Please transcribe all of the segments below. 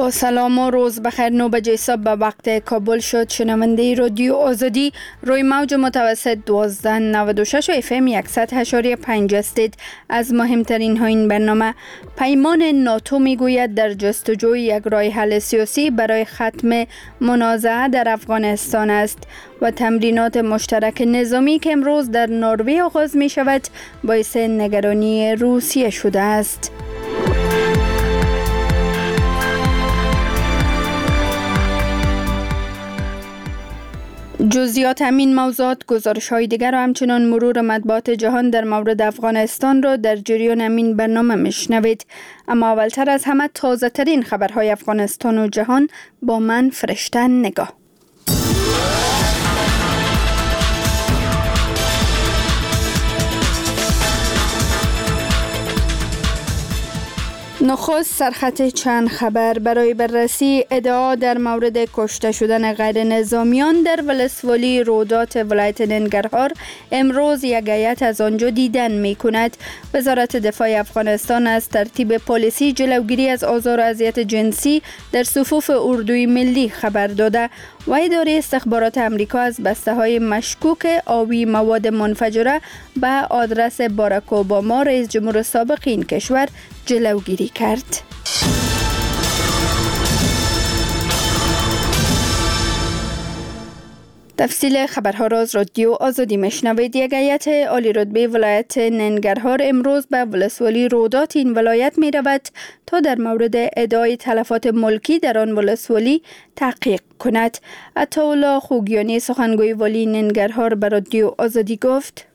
با سلام و روز بخیر. 9 بجه صبح به وقت کابل شد. شنونده رادیو آزادی روی موج متوسط 1296 و اف ام 100.5 هستید. از مهمترین ها این برنامه: پیمان ناتو میگوید در جستجوی یک راه حل سیاسی برای ختم منازعه در افغانستان است و تمرینات مشترک نظامی که امروز در نروژ آغاز می شود باعث نگرانی روسیه شده است. جزئیات همین موضوعات، گزارش‌های دیگر و همچنان مرور مطبوعات جهان در مورد افغانستان را در جریان همین برنامه میشنوید. اما اولتر از همه تازه ترین خبرهای افغانستان و جهان با من فرشته نگاه. نخست سرخط چند خبر برای بررسی ادعا در مورد کشته شدن غیر نظامیان در ولسوالی رودات ولایت ننگرهار. امروز یک هیئت از آنجا دیدن می کند. وزارت دفاع افغانستان از ترتیب پالیسی جلوگیری از آزار و اذیت جنسی در صفوف اردوی ملی خبر داده و اداره استخبارات امریکا از بسته‌های مشکوک آبی مواد منفجره به آدرس باراک اوباما رئیس جمهور سابق این کشور جلوگیری کرد. تفصیل خبرها را از رادیو آزادی میشنوید. یک هیئت عالی رتبه ولایت ننگرهار امروز به ولسوالی رودات این ولایت می رود تا در مورد ادعای تلفات ملکی در آن ولسوالی تحقیق کند. عطاالله خوگیانی سخنگوی والی ننگرهار به رادیو آزادی گفت: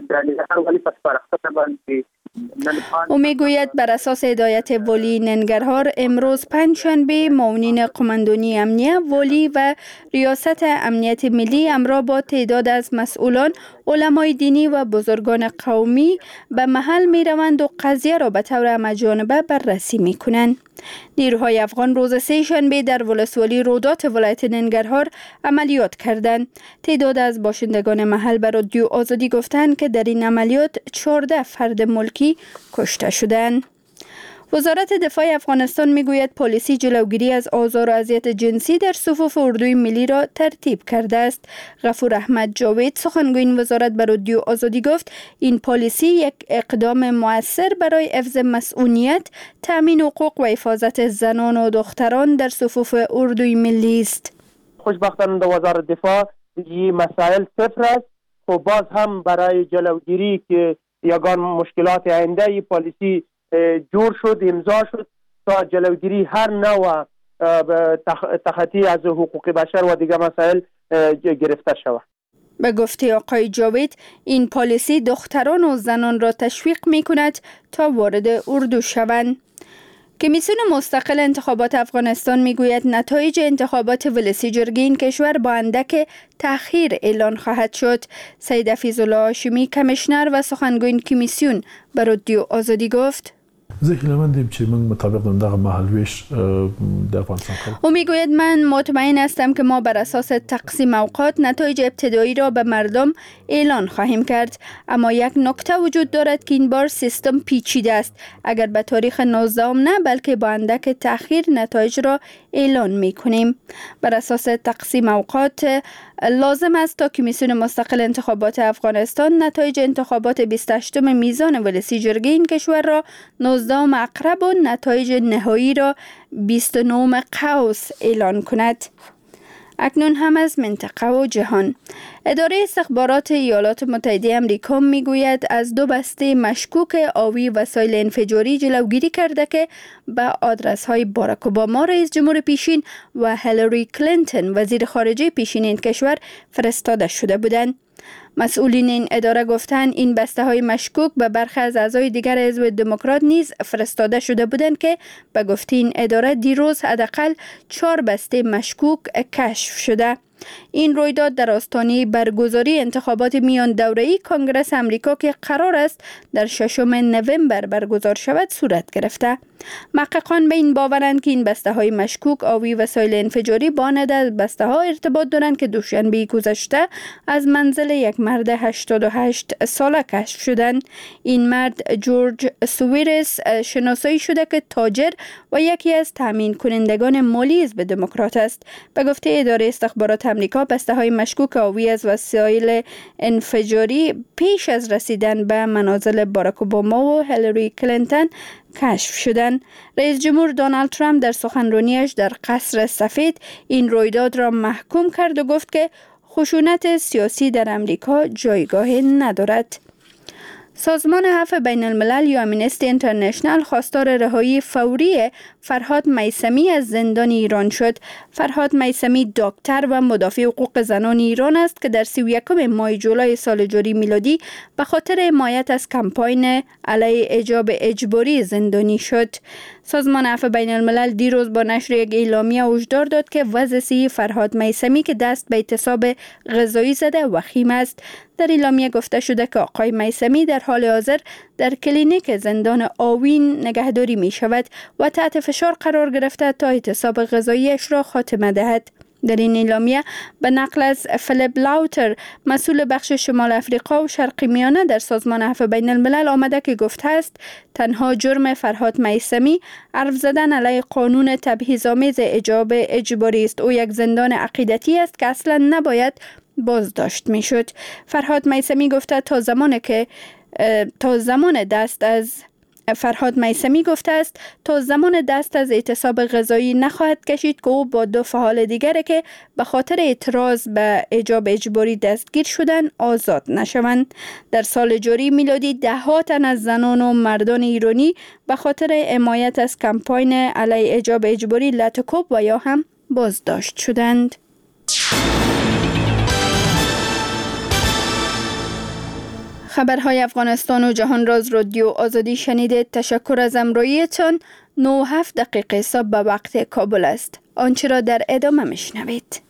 او میگوید بر اساس هدایت والی ننگرهار امروز پنجشنبه معاونین قماندانی امنیه والی و ریاست امنیت ملی همراه با تعداد از مسئولان، علمای دینی و بزرگان قومی به محل می روند و قضیه را به طور همه‌جانبه بررسی می کنند. نیروهای افغان روز سه شنبه در ولسوالی رودات ولایت ننگرهار عملیات کردند. تعداد از باشندگان محل به رادیو آزادی گفتند که در این عملیات 14 فرد ملکی کشته شدند. وزارت دفاع افغانستان میگوید پالیسی جلوگیری از آزار و اذیت جنسی در صفوف اردوی ملی را ترتیب کرده است. غفور احمد جاوید سخنگوی این وزارت به رادیو آزادی گفت این پالیسی یک اقدام مؤثر برای حفظ مسئولیت، تامین حقوق و حفاظت زنان و دختران در صفوف اردوی ملی است. خوشبختانه وزارت دفاع این مسائل صفر است. خب باز هم برای جلوگیری که یگان مشکلات آینده این پالیسی جور شد، امضا شد تا جلوگیری هر نوع تخطی از حقوق بشر و دیگر مسائل گرفته شود. به گفته آقای جاوید این پالیسی دختران و زنان را تشویق می کند تا وارد اردو شوند. کمیسیون مستقل انتخابات افغانستان میگوید نتایج انتخابات ولسی جرگه این کشور با اندک تأخیر اعلان خواهد شد. سید حفیظالله هاشمی کمیشنر و سخنگوی این کمیسیون به رادیو آزادی گفت: او میگوید من مطمئن هستم که ما بر اساس تقسیم اوقات نتایج ابتدایی را به مردم اعلان خواهیم کرد، اما یک نکته وجود دارد که این بار سیستم پیچیده است. اگر به تاریخ 19 نه بلکه با اندک تأخیر نتایج را اعلان میکنیم. بر اساس تقسیم اوقات لازم است تا کمیسیون مستقل انتخابات افغانستان نتایج انتخابات 28 میزان ولسی جرگه این کشور را 19 اقرب و نتایج نهایی را 29 قوس اعلان کند. اکنون هم از منطقه و جهان. اداره استخبارات ایالات متحده آمریکا میگوید از 2 بسته مشکوک آوی وسایل انفجاری جلوگیری کرده که به آدرس های باراک اوباما رئیس جمهور پیشین و هیلاری کلینتون وزیر خارجه پیشین این کشور فرستاده شده بودند. مسئولین این اداره گفتند این بسته های مشکوک به برخی از اعضای دیگر حزب دموکرات نیز فرستاده شده بودند که به گفته این اداره دیروز حداقل 4 بسته مشکوک کشف شده. این رویداد در آستانه برگزاری انتخابات میان دوره‌ای کنگره آمریکا که قرار است در 6 نوامبر برگزار شود صورت گرفته. محققان به این باورند که این بسته‌های مشکوک آوی وسایل انفجاری با عدد بسته‌ها ارتباط دارند که دوشنبه گذشته از منزل یک مرد 88 ساله کشف شدند. این مرد جورج سویرس شناسایی شده که تاجر و یکی از تامین کنندگان مالی حزب دموکرات است. به گفته اداره استخبارات آمریکا، بسته‌های مشکوک آوی از وسایل انفجاری پیش از رسیدن به منازل باراک اوباما و هیلاری کلینتون کشف شدند. رئیس جمهور دونالد ترامپ در سخنرانیش در قصر سفید این رویداد را محکوم کرد و گفت که خشونت سیاسی در امریکا جایگاهی ندارد. سازمان عفو بین الملل یا امنستی اینترنشنال خواستار رهایی فوری فرهاد میثمی از زندان ایران شد. فرهاد میثمی دکتر و مدافع حقوق زنان ایران است که در 31 ماه جولای سال جاری میلادی به خاطر حمایت از کمپاین علیه حجاب اجباری زندانی شد. سازمان عفو بین الملل دیروز با نشر یک اعلامیه هشدار داد که وضع صحی فرهاد میثمی که دست به اعتصاب غذایی زده وخیم است. در اعلامیه گفته شده که آقای میثمی در حال حاضر در کلینیک زندان آوین نگهداری می شود و تحت فشار قرار گرفته تا اعتصاب غذاییش را خاتمه دهد. در این اعلامیه به نقل از فیلیپ لاوتر، مسئول بخش شمال افریقا و شرق میانه در سازمان عفو بین الملل، آمده که گفته است تنها جرم فرهاد میثمی حرف زدن علیه قانون تبعیض‌آمیز حجاب اجباری است. او یک زندان عقیدتی است که اصلا نباید بازداشت میشد. فرهاد میثمی گفته فرهاد میثمی گفته است تا زمان دست از اعتصاب غذایی نخواهد کشید که او با دو فعال دیگری که به خاطر اعتراض به حجاب اجباری دستگیر شدن آزاد نشوند. در سال جاری میلادی ده‌ها تن از زنان و مردان ایرانی به خاطر حمایت از کمپاین علیه حجاب اجباری لطکوب و یا هم بازداشت شدند. خبرهای افغانستان و جهان راز رادیو آزادی شنیدید. تشکر از همراهیتان. 9:07 دقیقه صبح به وقت کابل است. آنچه را در ادامه میشنوید.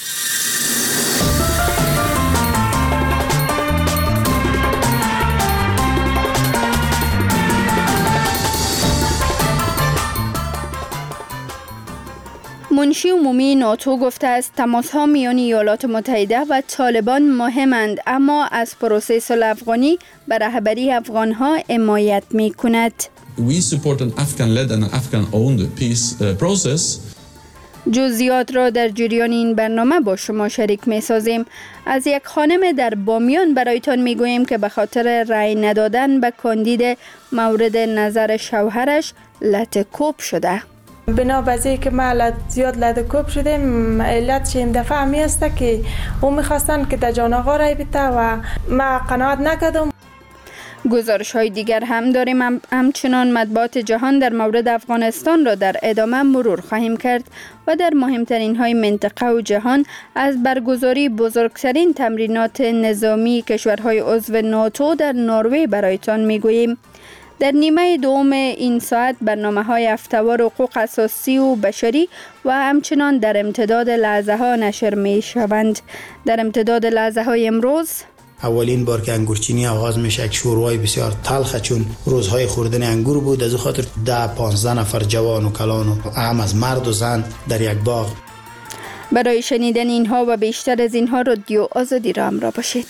منشی عمومی ناتو گفته است تماس‌ها میان ایالات متحده و طالبان مهمند، اما از پروسه صلح افغانی به رهبری افغان‌ها حمایت می‌کند. We support an Afghan-led and Afghan-owned peace process. جزئیات را در جریان این برنامه با شما شریک می‌سازیم. از یک خانم در بامیان برایتان می‌گوییم که به خاطر رأی ندادن به کاندید مورد نظر شوهرش لط‌کوب شده. بنابراین که ما زیاد لط‌کوب شدیم، علت این دفعه همی است که او میخواستن که در جان آقا رای بده و ما قناعت نکردم. گزارش های دیگر هم داریم. همچنان مطبوعات جهان در مورد افغانستان را در ادامه مرور خواهیم کرد و در مهمترین های منطقه و جهان از برگزاری بزرگترین تمرینات نظامی کشورهای عضو ناتو در نروژ برایتان میگوییم. در نیمه دوم این ساعت برنامه‌های هفته‌وار حقوق اساسی و بشری و همچنان در امتداد لحظه ها نشر می شوند. در امتداد لحظه های امروز اولین بار که انگورچینی آغاز میشه، یک شوروای بسیار تلخ، چون روزهای خوردن انگور بود. از خاطر 10-15 نفر جوان و کلان و هم از مرد و زن در یک باغ. برای شنیدن اینها و بیشتر از اینها رادیو آزادی را همراه باشید.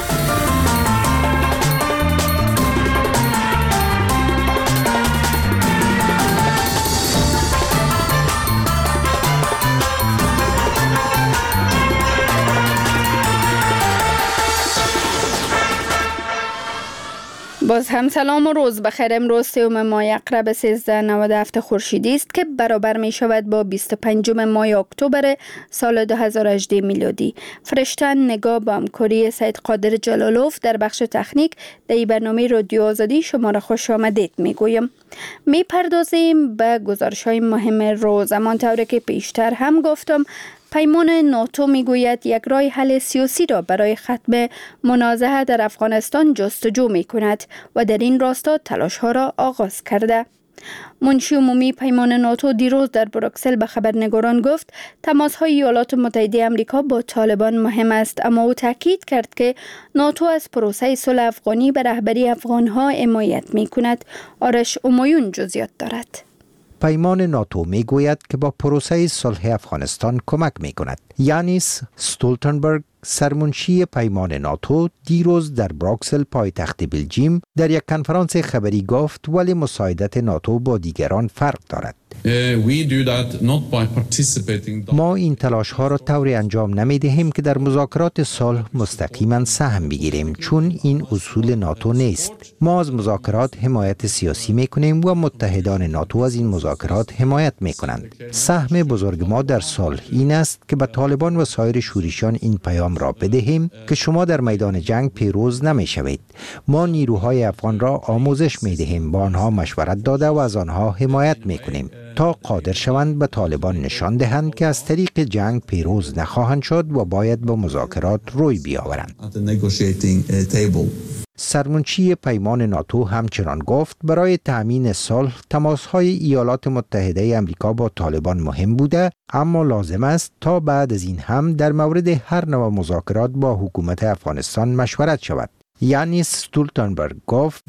باز هم سلام و روز بخیر. امروز 3 ماه اقرب 1397 خورشیدی است که برابر می شود با 25 ماه اکتبر سال 2018 میلادی. فرشتن نگاه با همکاری سید قادر جلالوف در بخش تکنیک در برنامه رادیو آزادی شما را خوش آمدید میگویم. می پردازیم به گزارش های مهم روز. همانطور که پیشتر هم گفتم، پیمان ناتو میگوید یک راه حل سیاسی را برای ختم منازعه در افغانستان جستجو می کند و در این راستا تلاش ها را آغاز کرده. منشی عمومی پیمان ناتو دیروز در بروکسل به خبرنگاران گفت تماس‌های ایالات متحده آمریکا با طالبان مهم است، اما او تاکید کرد که ناتو از پروسه صلح افغانی به رهبری افغان‌ها حمایت می‌کند. آرش امایون جزئیات دارد. پیمان ناتو میگوید که با پروسه صلح افغانستان کمک میکند. یانیس استولتنبرگ سرمنشی پیمان ناتو، دیروز در بروکسل پایتخت بلژیم در یک کنفرانس خبری گفت ولی مساعدت ناتو با دیگران فرق دارد. ما این تلاش ها را طوری انجام نمی دهیم که در مذاکرات صلح مستقیما سهم بگیریم، چون این اصول ناتو نیست. ما از مذاکرات حمایت سیاسی می کنیم و متحدان ناتو از این مذاکرات حمایت می کنند. سهم بزرگ ما در صلح این است که به طالبان و سایر شورشیان این پیام را بدهیم که شما در میدان جنگ پیروز نمی شوید. ما نیروهای افغان را آموزش می دهیم، با آنها مشورت داده و از آنها حمایت می کنیم تا قادر شوند به طالبان نشان دهند که از طریق جنگ پیروز نخواهند شد و باید به مذاکرات روی بیاورند. سرمنشی پیمان ناتو همچنان گفت برای تأمین صلح تماس‌های ایالات متحده آمریکا با طالبان مهم بوده، اما لازم است تا بعد از این هم در مورد هر نوع مذاکرات با حکومت افغانستان مشورت شود. یانیس استولتنبرگ گفت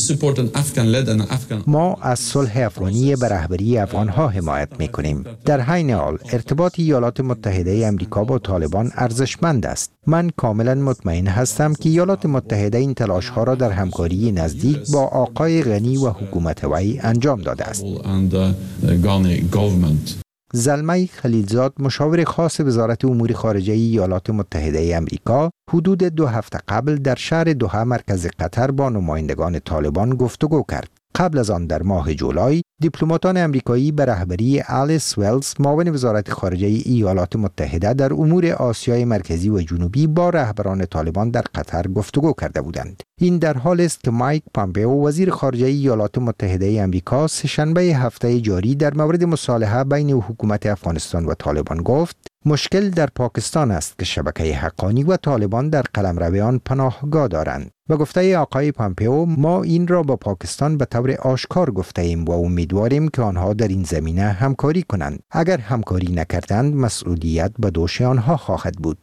ما از صلح افغانی به رهبری افغانها حمایت می‌کنیم. در حین حال ارتباط ایالات متحده آمریکا با طالبان ارزشمند است. من کاملا مطمئن هستم که ایالات متحده این تلاش‌ها را در همکاری نزدیک با آقای غنی و حکومت وی انجام داده است. زلمه خلیلزاد، مشاور خاص وزارت امور خارجه ایالات متحده آمریکا، حدود 2 هفته قبل در شهر دوحه مرکز قطر با نمایندگان طالبان گفتگو کرد. قبل از آن در ماه جولای دیپلماتان آمریکایی به رهبری آلیس ولز، معاون وزارت خارجه ایالات متحده در امور آسیای مرکزی و جنوبی، با رهبران طالبان در قطر گفتگو کرده بودند. این در حال است که مایک پامپئو، وزیر خارجه ایالات متحده آمریکا، سه‌شنبه هفته جاری در مورد مصالحه بین حکومت افغانستان و طالبان گفت مشکل در پاکستان است که شبکه حقانی و طالبان در قلمرویان پناهگاه دارند. به گفته آقای پامپئو، ما این را با پاکستان به طور آشکار گفته ایم و امیدواریم که آنها در این زمینه همکاری کنند. اگر همکاری نکردند مسئولیت به دوش آنها خواهد بود.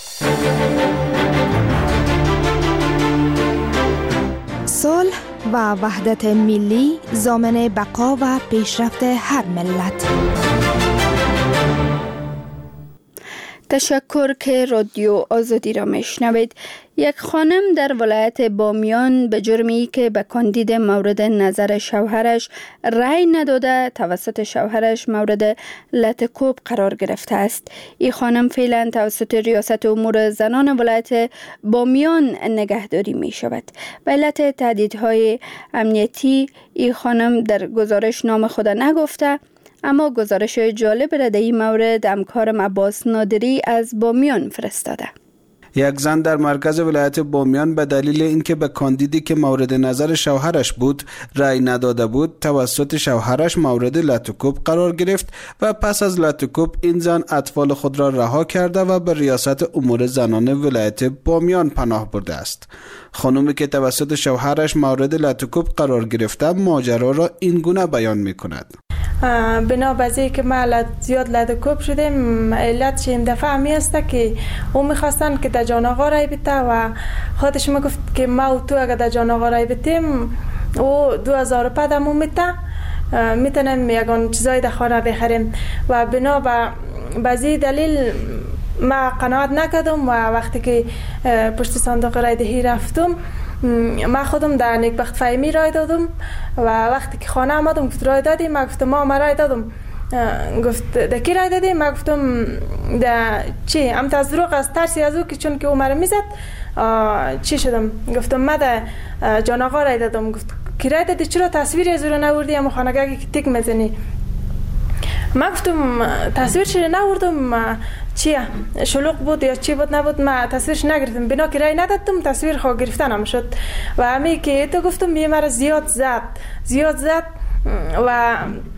صلح و وحدت ملی ضامن بقا و پیشرفت هر ملت. تشکر که رادیو آزادی را میشنوید. یک خانم در ولایت بامیان به جرمی که به کاندید مورد نظر شوهرش رأی نداده توسط شوهرش مورد لطکوب قرار گرفته است. این خانم فعلا توسط ریاست امور زنان ولایت بامیان نگهداری می شود. به علت تهدیدهای امنیتی این خانم در گزارش نام خود نگفته، اما گزارش جالب را در این مورد همکارم عباس نادری از بامیان فرستاده. یک زن در مرکز ولایت بامیان به دلیل اینکه به کاندیدی که مورد نظر شوهرش بود رأی نداده بود توسط شوهرش مورد لطکوب قرار گرفت و پس از لطکوب این زن اطفال خود را رها کرده و به ریاست امور زنان ولایت بامیان پناه برده است. خانومی که توسط شوهرش مورد لطکوب قرار گرفته ماجرا را این گونه بیان می کند. بنابراین که ما زیاد لطکوب شدیم، علت این دفعه می است که او میخواستن که در جان آقا رای بده و خودش میگفت که ما و تو اگر در جان آقا رای بدیم او 2000 روپیه دمون میتونیم یکان چیزای در خانه بخریم و بنا به دلیل ما قناعت نکردم و وقتی که پشت صندوق رای دهی رفتم ما خودم در نیکبخت فهمی رای دادم و وقتی که خانه آمدم گفت رای دادی؟ ما گفتم ما رای دادم. گفت در کی رای دادی؟ ما گفتم در چی؟ هم از دروغ از ترسی از او که چون که او مرا میزد چی شدم؟ گفتم ما در جان آقا رای دادم. گفت کی رای دادی؟ چرا تصویری از او را نوردی؟ اما خانگاهی که تیک میزنی؟ ما گفتم تصویر چرا نوردم؟ چیه؟ شلوغ بود یا چی بود نبود؟ ما تصویرش نگرفتم، بنا که رای ندادم تصویر خواه گرفتن هم شد و همی که تو گفتم یه مرا زیاد زد و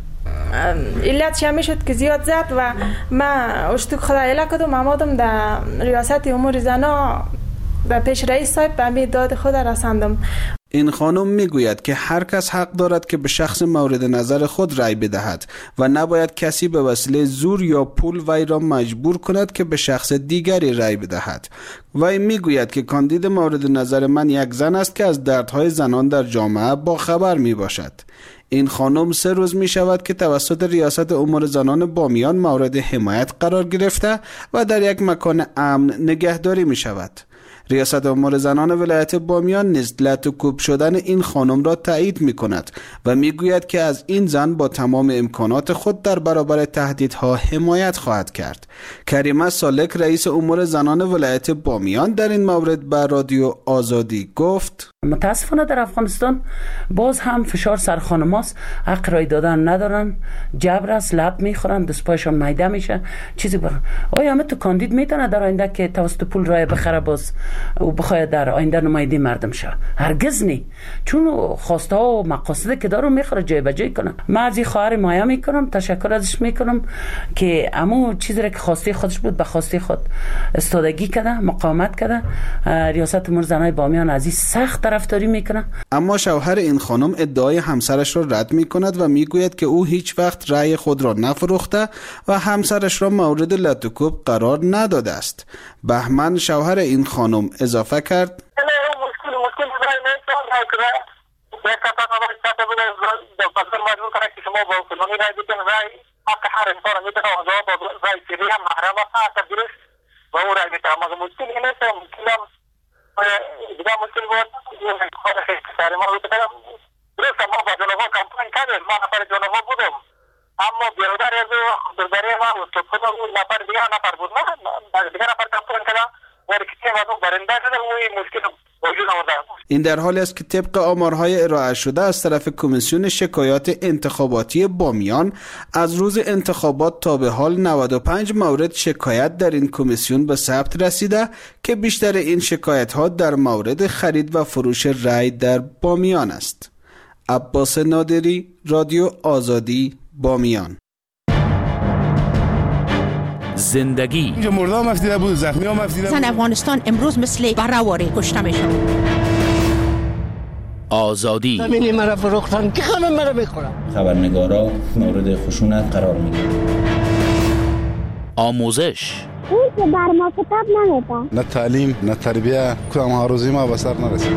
علت همی شد که زیاد زد و ما اشتوک خدا علا کدم آمادم در ریاست امور زنا در پیش رئیس صاحب به همی داد خود رساندم. این خانم میگوید که هر کس حق دارد که به شخص مورد نظر خود رأی بدهد و نباید کسی به وسیله زور یا پول وی را مجبور کند که به شخص دیگری رأی بدهد. وی میگوید که کاندید مورد نظر من یک زن است که از دردهای زنان در جامعه با خبر می باشد. این خانم 3 روز می شود که توسط ریاست امور زنان بامیان مورد حمایت قرار گرفته و در یک مکان امن نگهداری می شود. ریاست امور زنان ولایت بامیان نیز لطوکوب شدن این خانم را تایید می کند و می گوید که از این زن با تمام امکانات خود در برابر تهدیدها حمایت خواهد کرد. کریمه سالک رئیس امور زنان ولایت بامیان در این مورد به رادیو آزادی گفت: متاسفانه در افغانستان باز هم فشار سر خانماست، حق رای دادن ندارن، جبر است، لب میخورن، دستپایشان میده میشه، چیزی آیا همه تو کاندید میتونه در آینده که توسط پول رای بخره باز و بخواد در آینده نماینده مردم شه؟ هرگز نی، چون خواسته ها و مقاصد که دارو میخوره جای به جای کنه. من از این خواهر مایا میکنم، تشکر ازش میکنم که امو چیزی را که خواسته خودش بود به خواسته خود استادگی کرده، مقاومت کرده. ریاست امور زنان بامیان از این سخت طرفداری میکنه. اما شوهر این خانم ادعای همسرش را رد میکند و میگوید که او هیچ وقت رأی خود را نفروخته و همسرش را مورد لطوکوب قرار نداده است. بهمن شوهر این خانم اضافه کرد: دیگه مشکل بود سر ما بود کردم درست ما با جنوبا کمپین کردیم، ما نفر جنوبا بودم، اما بیرودر از درداری ما و خودم نفر دیگه نفر بود، ما دیگه نفر کمپین کردم و رکتی ما دو برنده شدم و این مشکل وجود آمده. این در حالی است که طبق آمارهای ارائه شده از طرف کمیسیون شکایات انتخاباتی بامیان از روز انتخابات تا به حال 95 مورد شکایت در این کمیسیون به ثبت رسیده که بیشتر این شکایت ها در مورد خرید و فروش رای در بامیان است. عباس نادری، رادیو آزادی، بامیان. زندگی اینجا مرده هم افتیده بود، زخمی هم افتیده بود. زن افغانستان امروز مثل برهواری کشته میشن. آزادی زمینی مرا فروختن که همه مرا میخورن. خبرنگارا مورد خشونت قرار میگیرن. آموزش اون که بر ما کتاب نمیده، نه تعلیم نه تربیه، کدام هاروزی ما به سر نرسید.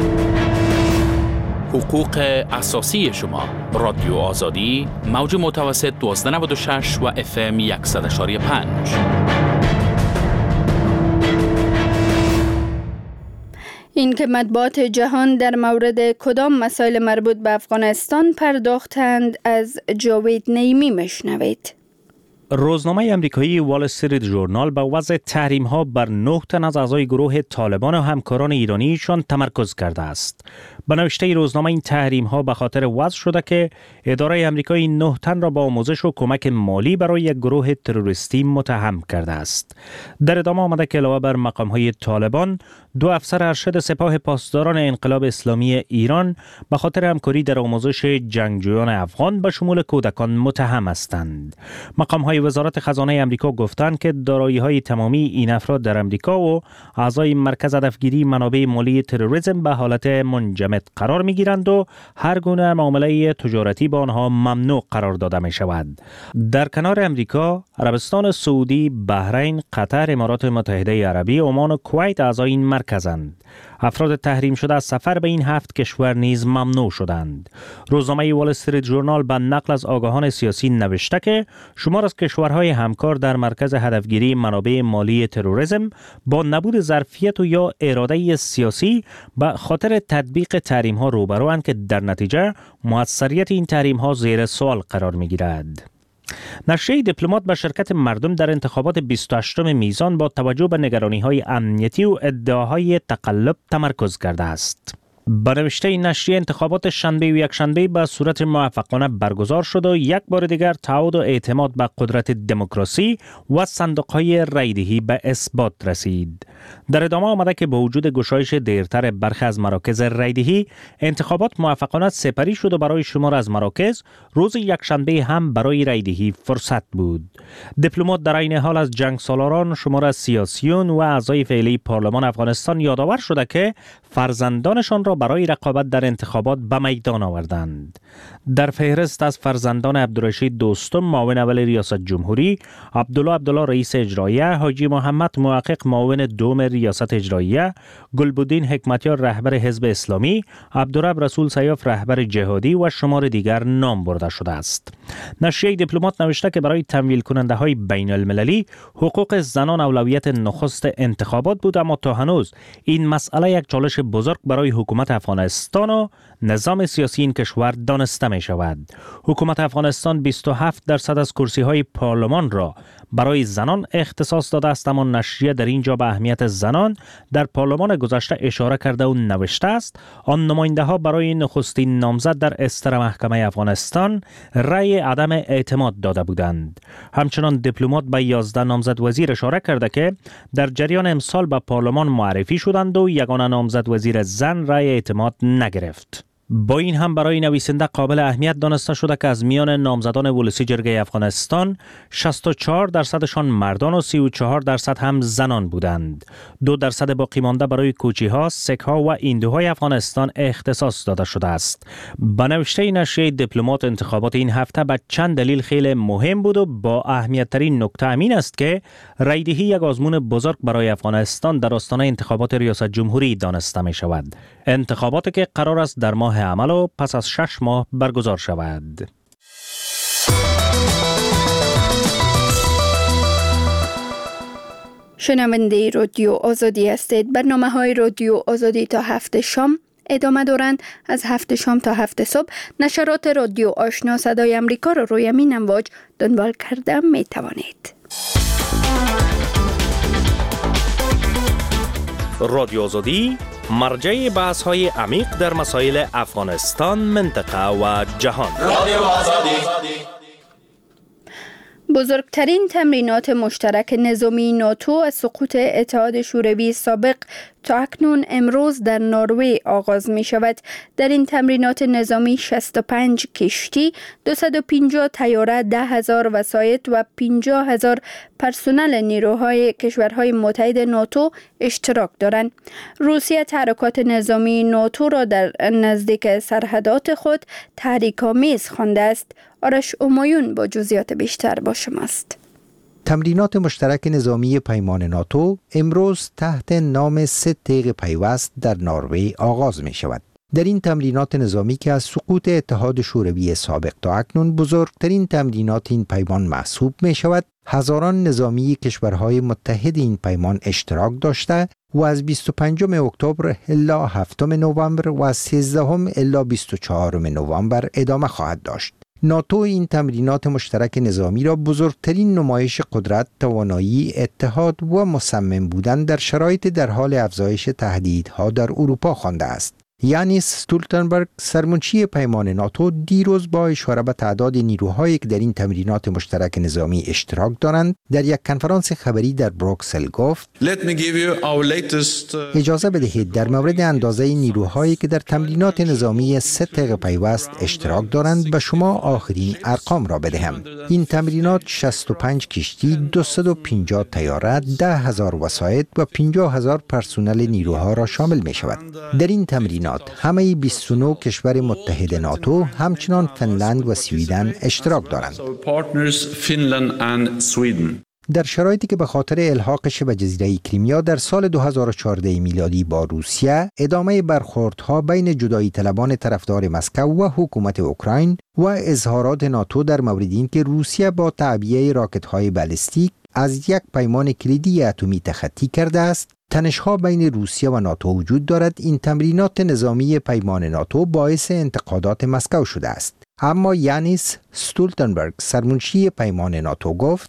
حقوق اساسی شما. رادیو آزادی، موج متوسط 1296 و FM 100.5. این که مطبوعات جهان در مورد کدام مسائل مربوط به افغانستان پرداختند از جاوید نیمی مشنوید. روزنامه امریکایی وال استریت ژورنال به وضع تحریم‌ها بر 9 تن از اعضای گروه طالبان و همکاران ایرانیشان تمرکز کرده است. به نوشته روزنامه این تحریم‌ها به خاطر وضع شده که اداره امریکایی 9 تن را با آموزش و کمک مالی برای یک گروه تروریستی متهم کرده است. در ادامه آمده که علاوه بر مقام‌های طالبان، 2 افسر ارشد سپاه پاسداران انقلاب اسلامی ایران به خاطر همکاری در آموزش جنگجویان افغان به شمول کودکان متهم هستند. مقام‌های وزارت خزانه امریکا گفتند که دارایی‌های تمامی این افراد در امریکا و اعضای مرکز هدفگیری منابع مالی تروریسم به حالت منجمد قرار می‌گیرند و هر گونه معامله تجارتی با آنها ممنوع قرار داده می‌شود. در کنار امریکا، عربستان سعودی، بحرین، قطر، امارات متحده عربی، عمان و کویت اعضای این مرکزند. افراد تحریم شده از سفر به این 7 کشور نیز ممنوع شدند. روزنامه وال استریت ژورنال به نقل از آگاهان سیاسی نوشته که شمار از کشورهای همکار در مرکز هدفگیری منابع مالی تروریسم با نبود ظرفیت و یا اراده سیاسی به خاطر تطبیق تحریم‌ها روبروند که در نتیجه موثریت این تحریم‌ها زیر سوال قرار می‌گیرد. نشریه دیپلمات به شرکت مردم در انتخابات 28 میزان با توجه به نگرانی‌های امنیتی و ادعاهای تقلب تمرکز کرده است. به نوشته این نشریه انتخابات شنبه و یکشنبه به صورت موفقانه برگزار شد و یک بار دیگر تعهد و اعتماد به قدرت دموکراسی و صندوق‌های رایدهی به اثبات رسید. در ادامه آمده که با وجود گشایش دیرتر برخی از مراکز رایدهی، انتخابات موفقانه سپری شد و برای شمار از مراکز روز یکشنبه هم برای رایدهی فرصت بود. دیپلمات در این حال از جنگ سالاران، شمار از سیاسیون و اعضای فعلی پارلمان افغانستان یادآور شده که فرزندانشان را را برای رقابت در انتخابات به میدان آوردند. در فهرست از فرزندان عبدالرشید دوستم معاون اول ریاست جمهوری، عبدالله رئیس اجراییه، حاجی محمد محقق معاون دوم ریاست اجراییه، گلبدین حکمتیار رهبر حزب اسلامی، عبدالرب رسول سیاف رهبر جهادی و شمار دیگر نام برده شده است. نشریه دیپلمات نوشته که برای تمویل کننده های بین المللی حقوق زنان اولویت نخست انتخابات بود، اما تا هنوز این مسئله یک چالش بزرگ برای حکومت افغانستان و نظام سیاسی این کشور دانسته می شود. حکومت افغانستان 27% از کرسی های پارلمان را برای زنان اختصاص داده است، اما نشریه در اینجا به اهمیت زنان در پارلمان گذشته اشاره کرده و نوشته است آن نماینده ها برای نخستین نامزد در استر محکمه افغانستان رأی عدم اعتماد داده بودند. همچنان دیپلمات به 11 نامزد وزیر اشاره کرده که در جریان امسال به پارلمان معرفی شدند و یگانه نامزد وزیر زن رأی اعتماد نگرفت. با این هم برای نویسنده قابل اهمیت دانسته شده که از میان نامزدان ولسی جرگه افغانستان 64% مردان و 34% هم زنان بودند. 2% باقی مانده برای کوچی ها، سک ها و هندوهای افغانستان اختصاص داده شده است. با نوشته نشریه دیپلمات انتخابات این هفته به چند دلیل خیلی مهم بود و با اهمیت ترین نکته امین است که رایدهی یک آزمون بزرگ برای افغانستان در آستانه انتخابات ریاست جمهوری دانسته می شود. انتخاباتی که قرار است در ماه عمل و پس از 6 ماه برگزار شود. شنونده رادیو آزادی هستید. برنامه‌های رادیو آزادی تا 7 شام ادامه دارند. از 7 شام تا 7 صبح نشرات رادیو آشنا صدای امریکا را روی امین امواج دنبال کرده می توانید. رادیو آزادی مرجع بحث‌های عمیق در مسائل افغانستان، منطقه و جهان. رادیو آزادی. بزرگترین تمرینات مشترک نظامی ناتو از سقوط اتحاد شوروی سابق تا اکنون امروز در نروژ آغاز می شود. در این تمرینات نظامی 65 کشتی، 250 طیاره، 10,000 وسایط و 50,000 پرسنل نیروهای کشورهای متحد ناتو اشتراک دارند. روسیه تحرکات نظامی ناتو را در نزدیک سرحدات خود تحریک‌آمیز خوانده است. آرش امایون با جزئیات بیشتر با شماست. تمرینات مشترک نظامی پیمان ناتو امروز تحت نام 3 تیغ پیوست در نروژ آغاز می شود. در این تمرینات نظامی که از سقوط اتحاد شوروی سابق تا اکنون بزرگترین تمرینات این پیمان محسوب می شود، هزاران نظامی کشورهای متحد این پیمان اشتراک داشته و از 25 اکتبر الی 7 نوامبر و از 13 الی 24 نوامبر ادامه خواهد داشت. ناتو این تمرینات مشترک نظامی را بزرگترین نمایش قدرت، توانایی، اتحاد و مصمم بودن در شرایط در حال افزایش تهدیدها در اروپا خوانده است. یانیس استولتنبرگ سرمنشی پیمان ناتو دیروز با اشاره به تعداد نیروهایی که در این تمرینات مشترک نظامی اشتراک دارند در یک کنفرانس خبری در بروکسل گفت: اجازه بدهید در مورد اندازه نیروهایی که در تمرینات نظامی 3 تیغ پیوست اشتراک دارند به شما آخرین ارقام را بدهم. این تمرینات 65 کشتی، 250 طیاره، 10,000 وسایط و 50,000 پرسنل نیروها را شامل می شود. در این تمرینات همه 29 کشور متحد ناتو همچنان فنلند و سویدن اشتراک دارند. در شرایطی که به خاطر الحاقش به جزیره کریمیا در سال 2014 میلادی با روسیه، ادامه برخوردها بین جدایی طلبان طرفدار مسکو و حکومت اوکراین و اظهارات ناتو در مورد اینکه روسیه با تعبیه راکت‌های بالستیک از یک پیمان کلیدی اتمی تخطی کرده است، تنش‌ها بین روسیه و ناتو وجود دارد. این تمرینات نظامی پیمان ناتو باعث انتقادات مسکو شده است. اما یانیس استولتنبرگ سرمنشی پیمان ناتو گفت: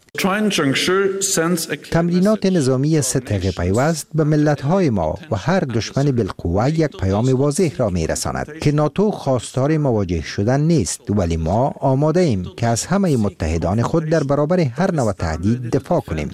تمرینات نظامی 3 تیغ پیوست به ملت‌های ما و هر دشمن بالقوه یک پیام واضح را می‌رساند که ناتو خواستار مواجه شدن نیست، ولی ما آماده ایم که از همه متحدان خود در برابر هر نوع تهدید دفاع کنیم.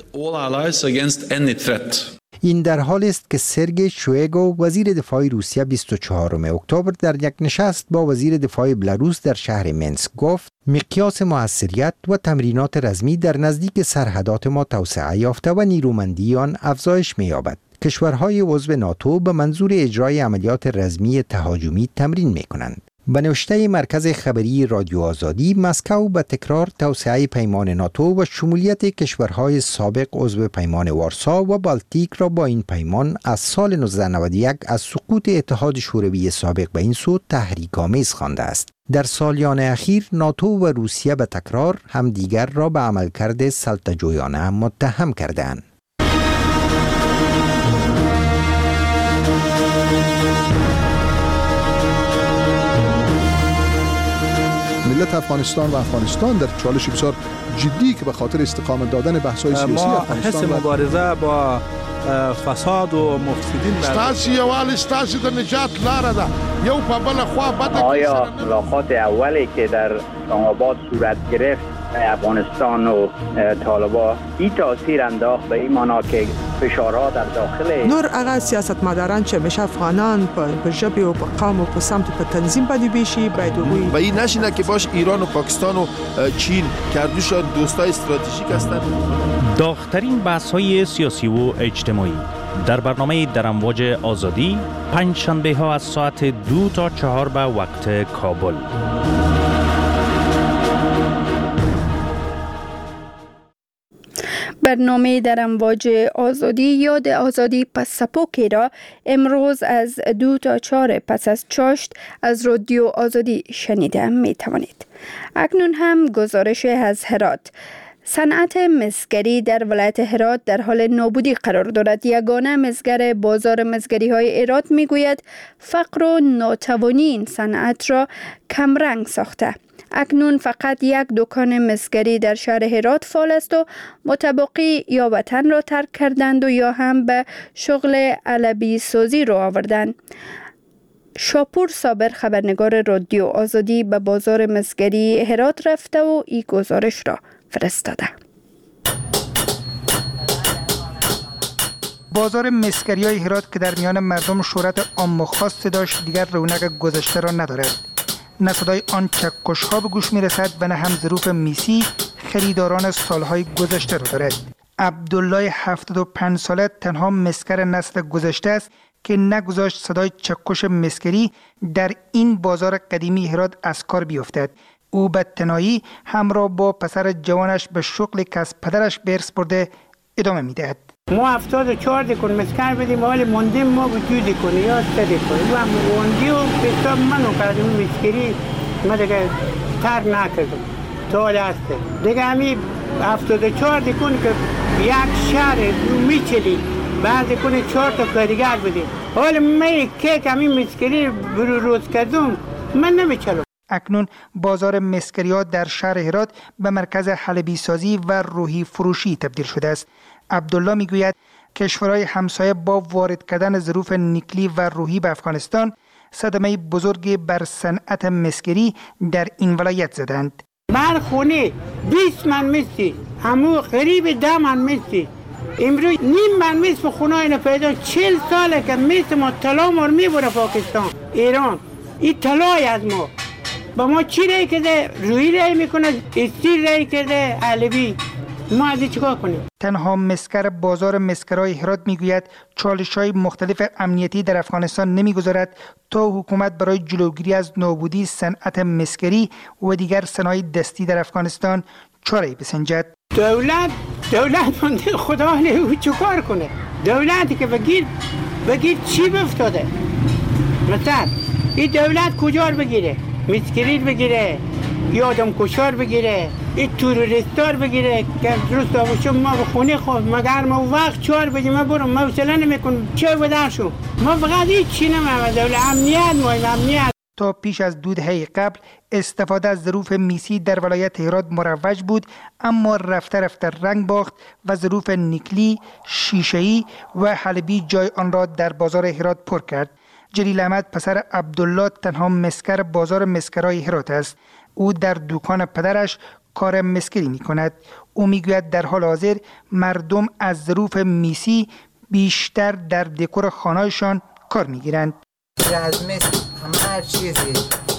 این در حالی است که سرگئی شویگو وزیر دفاع روسیه 24 اکتبر در یک نشست با وزیر دفاع بلاروس در شهر منسک گفت: مقیاس موثریت و تمرینات رزمی در نزدیک سرحدات ما توسعه یافته و نیرومندی آن افزایش می‌یابد. کشورهای عضو ناتو به منظور اجرای عملیات رزمی تهاجمی تمرین می‌کنند. به نوشته مرکز خبری رادیو آزادی، مسکو به تکرار توسعه پیمان ناتو و شمولیت کشورهای سابق عضو پیمان وارسا و بالتیک را با این پیمان از سال 1991 از سقوط اتحاد شوروی سابق به این سو تحریک‌آمیز خوانده است. در سالیان اخیر ناتو و روسیه به تکرار همدیگر را به عملکرد سلطه‌جویانه متهم کردند. ملت افغانستان و افغانستان در چالش بسیار جدی که به خاطر استقامت دادن بحث‌های سیاسی افغانستان حس مبارزه با فساد و مفسدین ستاسي یوال ستاسي د نجات لاره ده یو په بل خوا بده. آیا ملاقات اولی که در اسلام آباد صورت گرفت افغانستان و طالبان این تاثیر انداخت به این معنا که فشارها در داخل نور هغه سیاستمداران چې مشه افغانان په ژبه او په قوم او په سمت په تنظیم باندې بشي باید وي و این نشینه که باش ایران و پاکستان و چین کردوشان دوستای استراتژیک هستند. داغ‌ترین بحث‌های سیاسی و اجتماعی در برنامه در امواج آزادی پنج شنبه ها از ساعت 2 تا 4 به وقت کابل. برنامه در امواج آزادی یاد آزادی پس سپوکی را امروز از 2 تا 4 پس از چاشت از رادیو آزادی شنیده می توانید. اکنون هم گزارش از هرات. صنعت مسگری در ولایت هرات در حال نابودی قرار دارد. یگانه مسگر بازار مسگری های هرات می گوید فقر و ناتوانی این صنعت را کمرنگ ساخته. اکنون فقط یک دکان مسگری در شهر هرات فعال است و متبقی یا وطن را ترک کردند و یا هم به شغل علبی سازی رو آوردند. شاپور صابر خبرنگار رادیو آزادی به بازار مسگری هرات رفته و این گزارش را فرستاده. بازار مسگری های هرات که در میان مردم شهرت عام و خاص داشت دیگر رونق گذشته را ندارد. نه صدای آن چکش ها به گوش می رسد و نه هم ظروف میسی خریداران سالهای گذشته را دارد. عبدالله 75 ساله تنها مسگر نسل گذشته است که نگذاشت صدای چکش مسگری در این بازار قدیمی هرات از کار بیفتد. او به تنهایی همراه با پسر جوانش به شغل که از پدرش به ارث برده ادامه می دهد. ما 74 دکون مسکن بدیم حال موندیم ما به 2 دکون یا 3 دکون و موندی و بسیار منو کردیم مسکری ما دیگه تر نکردم تا هسته دیگه همی 74 دکون که یک شهر میچلی بعد دکون 4 تا کارگر بدیم حال من که همی مسکری برو روز کردم من نمیچلم. اکنون بازار مسگری در شهر هرات به مرکز حلبی سازی و روحی فروشی تبدیل شده است. عبدالله میگوید کشورهای همسایه با وارد کردن ظروف نیکلی و روحی به افغانستان صدمه بزرگی بر صنعت مسگری در این ولایت زدند. من خونه 20 من میستی همو قریب 10 من میستی امروز نیم من میست به خونه اینا پیدا 40 ساله که میست ما طلا مار میبره پاکستان ایران این طلای از ما با ما چی رای کرده روحی رای میکنه استیر رای کرده علوی ما از چیکار کنیم؟ تنها مسگر بازار مسگرای هرات میگوید چالش‌های مختلف امنیتی در افغانستان نمیگذارد تا حکومت برای جلوگیری از نابودی صنعت مسگری و دیگر صنایع دستی در افغانستان چاره‌ای بسنجد. دولت مونده خدا له چیکار کنه؟ دولتی که بگیر چی بفتاده؟ مثلا این دولت کجا بگیره؟ مسگری بگیره یا آدم کشار بگیره این توریستار بگیره که درست آبوشم ما به خونه خود مگر ما وقت 4 بجه ما برم ما وصله نمیکنم چه بدرشو ما فقط هیچ چی نمیم دوله امنیت تا پیش از 2 دهه قبل استفاده از ظروف میسی در ولایت هرات مروج بود اما رفته رفته رنگ باخت و ظروف نیکلی، شیشه‌ای و حلبی جای آن را در بازار هرات پر کرد. جلیل احمد پسر عبدالله تنها مسگر بازار مسگرای هرات است. او در دکان پدرش کار مسگری می کند. او می گوید در حال حاضر مردم از ظروف میسی بیشتر در دکور خانه‌شان کار می گیرند. از مس هر چیزی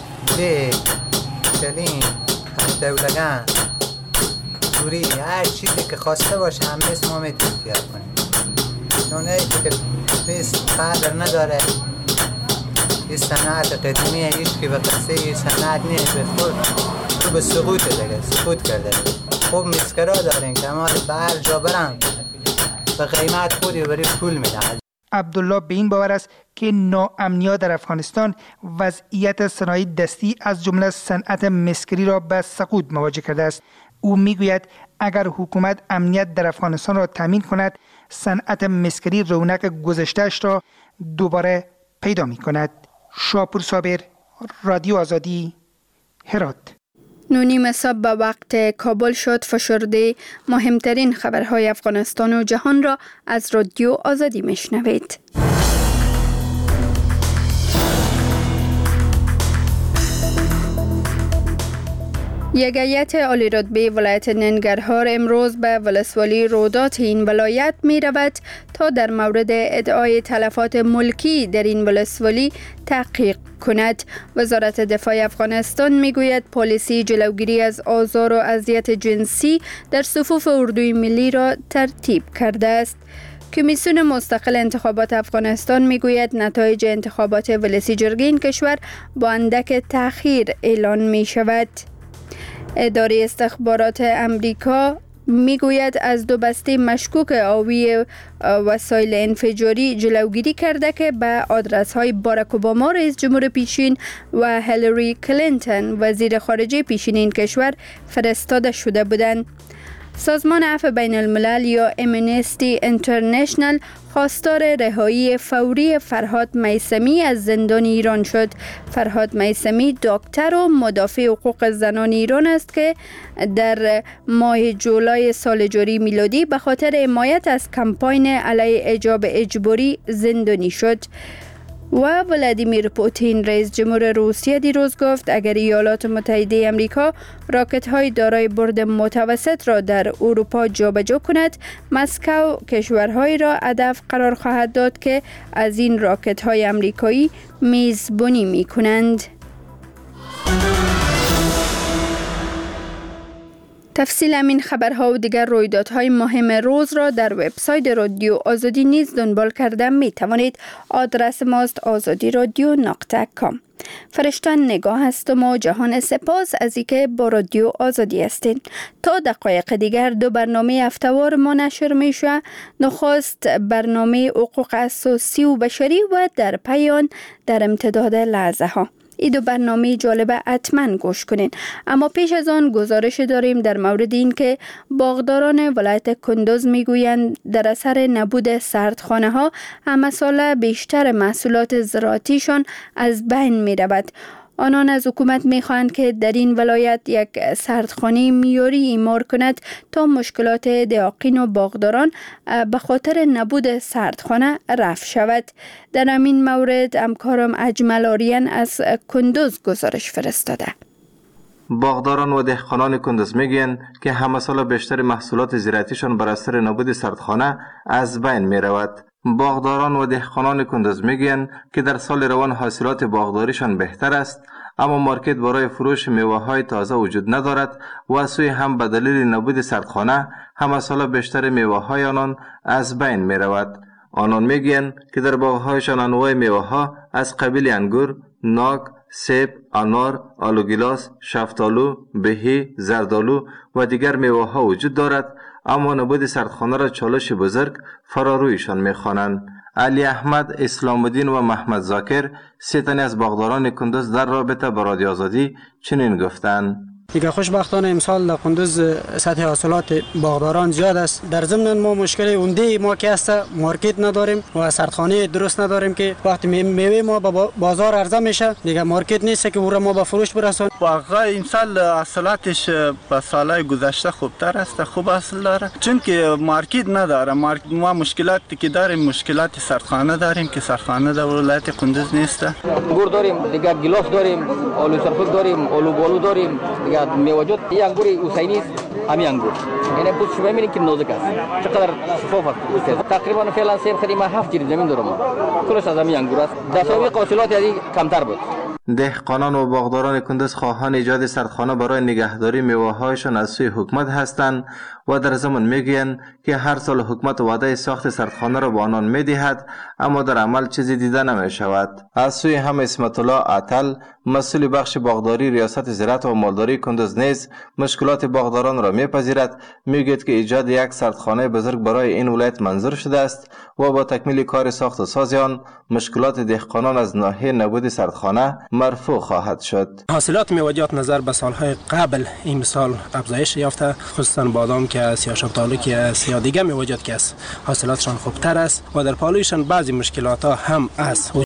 چلین دولگان دوری هر چیزی که خواسته باشه هم مثل ما میتونیم تیار کنیم. چونه که نیست قدر نداره. این صنعت قدیمیه، هیچ که به قصه این صنعت نیست، به خود تو به سقوط دیگه، سقوط کرده. خوب مسکرا دارین که اما به هر جا برن به قیمت خودی بری پول میدن. عبدالله به این باور است که ناامنی‌ها در افغانستان وضعیت صنایع دستی از جمله صنعت مسکری را به سقوط مواجه کرده است. او میگوید اگر حکومت امنیت در افغانستان را تامین کند، صنعت مسکری رونق گذشته‌اش را دوباره پیدا می‌کند. شاپور صابر، رادیو آزادی، هرات. 9:30 صبح به وقت کابل شد. فشرده مهمترین خبرهای افغانستان و جهان را از رادیو آزادی میشنوید. یک هیئت عالی رتبه ولایت ننگرهار امروز به ولسوالی رودات این ولایت می رود تا در مورد ادعای تلفات ملکی در این ولسوالی تحقیق کند. وزارت دفاع افغانستان می گوید پالیسی جلوگیری از آزار و اذیت جنسی در صفوف اردوی ملی را ترتیب کرده است. کمیسیون مستقل انتخابات افغانستان میگوید نتایج انتخابات ولسی جرگه این کشور با اندک تأخیر اعلان می شود. اداره استخبارات امریکا میگوید از 2 بسته مشکوک آوی وسایل انفجاری جلوگیری کرده که به آدرس های باراک اوباما رئیس جمهور پیشین و هیلاری کلینتون وزیر خارجه پیشین این کشور فرستاده شده بودند. سازمان عفو بین الملل یا امنستی انترنشنل خواستار رهایی فوری فرهاد میثمی از زندان ایران شد. فرهاد میثمی دکتر و مدافع حقوق زنان ایران است که در ماه جولای سال جاری میلادی به خاطر حمایت از کمپاین علیه حجاب اجباری زندانی شد. و ولادیمیر پوتین رئیس جمهور روسیه دیروز گفت اگر ایالات متحده آمریکا راکت های دارای برد متوسط را در اروپا جابجا کند، مسکو کشورهایی را هدف قرار خواهد داد که از این راکت های آمریکایی میزبانی می کنند. تفصیل همین خبرها و دیگر رویدادهای مهم روز را در وبسایت رادیو آزادی نیز دنبال کرده می توانید. آدرس ماست azadiradyo.com. فرشتن نگاه هستم و جهان سپاس از اینکه با رادیو آزادی هستین. تا دقایق دیگر 2 برنامه هفته‌وار ما نشر می شود. نخست برنامه حقوق اساسی و بشری و در پایان در امتداد لحظه ها. این 2 برنامه جالبه حتما گوش کنین. اما پیش از آن گزارش داریم در مورد این که باغداران ولایت کندوز میگویند در اثر نبود سردخانه ها همه ساله بیشتر محصولات زراعتیشان از بین می رود. آنان از حکومت می‌خواهند که در این ولایت یک سردخانه معیاری اعمار کند تا مشکلات دهقان و باغداران به خاطر نبود سردخانه رفع شود. در همین مورد همکارم اجمل آریان از کندوز گزارش فرستاده. باغداران و دهقانان کندوز میگن که همه سال بیشتر محصولات زراعتیشان بر اثر نبود سردخانه از بین می رود. باغداران و دهقانان کندوز میگن که در سال روان حاصلات باغداریشان بهتر است، اما مارکت برای فروش میوه‌های تازه وجود ندارد و از سوی هم به دلیل نبود سردخانه همه سال بیشتر میوه‌های آنان از بین می رود. آنان میگن که در باغ‌هایشان انواع میوه‌ها از قبیل انگور، ناک، سیب، انار، آلوگیلاس، شفتالو، بهی، زردالو و دیگر میوه‌ها وجود دارد، اما نبود سردخانه را چالش بزرگ فرارویشان می‌خوانند. علی احمد، اسلام الدین و محمد زاکر، 3 تن از باغداران کندوز در رابطه با رادیو آزادی چنین گفتند: دیگه خوشبختانه امسال در کندوز سطح حاصلات باغداران زیاد است. در ضمن ما مشکل عمده ما که است مارکت نداریم و سردخانه درست نداریم که وقتی میوه ما به بازار عرضه میشه دیگه مارکت نیست که او را ما به فروش برسون. واقعا امسال حاصلاتش به سالهای گذشته خوبتر است، خوب حاصل داره، چون که مارکت نداره. ما مشکلاتی که داریم مشکلات سردخانه داریم که سردخانه در ولایت کندوز نیست. انگور داریم، دیگه گیلاس داریم، آلو سرخوک داریم، آلو بالو داریم، دیگه میوجود این انگور حسینی است. همین انگور اینه بود شما میبینید که نازک است، چقدر شفاف است. تقریبا فعلا سه خریم 7 جریب زمین دارم، کلش از همین انگور است. دساوی حاصلات یعنی کمتر بود. دهقانان و باغداران کندز خواهان ایجاد سردخانه برای نگهداری میوه‌هایشان از سوی حکومت هستند و در ضمن میگویند که هر سال حکومت وعده ساخت سردخانه را به آنان میدهد اما در عمل چیزی دیده نمیشود. از سوی هم اسمت الله عطل مسئول بخش باغداری ریاست زراعت و مالداری کندز نیز مشکلات باغداران را میپذیرد. میگوید که ایجاد یک سردخانه بزرگ برای این ولایت منظور شده است و با تکمیل کار ساخت و ساز آن مشکلات دهقانان از ناحیه نبود سردخانه مرفوع خواهد شد. حاصلات میوه‌جات نظر به سالهای قبل این سال افزایش یافته، خصوصا بادام که سیاه‌شفتالو که است یا دیگر میوه‌جات که است حاصلاتشان خوبتر است و در پالویشان بعضی مشکلات ها هم است.